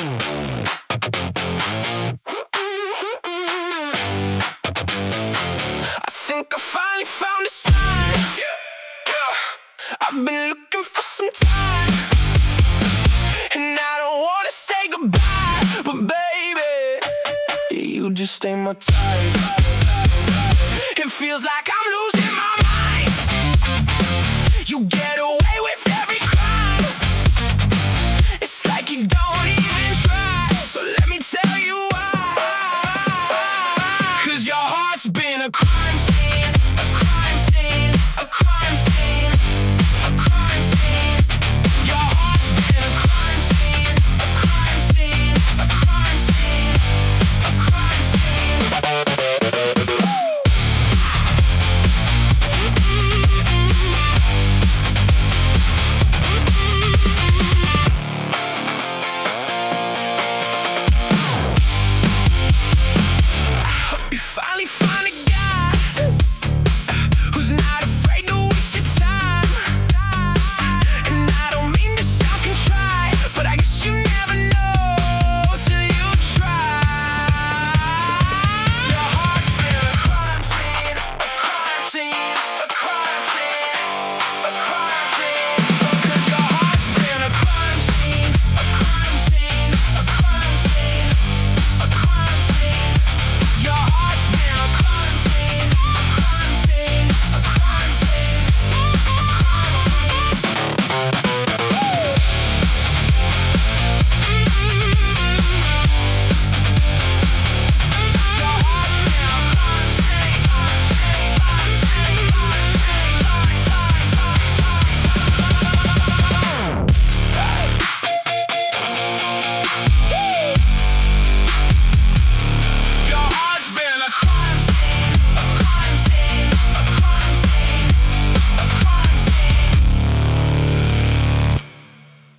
I think I finally found a sign. I've been looking for some time, and I don't wanna say goodbye, but baby, you just ain't my type. It feels like I'm